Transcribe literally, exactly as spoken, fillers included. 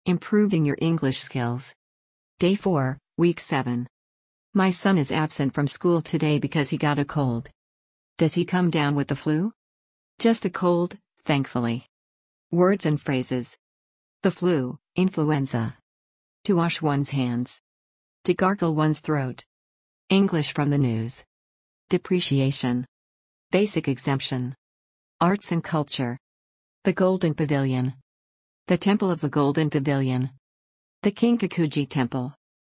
Improving your English skills. Day four, Week seven. My son is absent from school today because he got a cold. Does he come down with the flu? Just a cold, thankfully. Words and phrases. The flu, influenza. To wash one's hands. To gargle one's throat. English from the news. Depreciation. Basic exemption. Arts and culture. The Golden Pavilion. The Temple of the Golden Pavilion. The Kinkakuji Temple.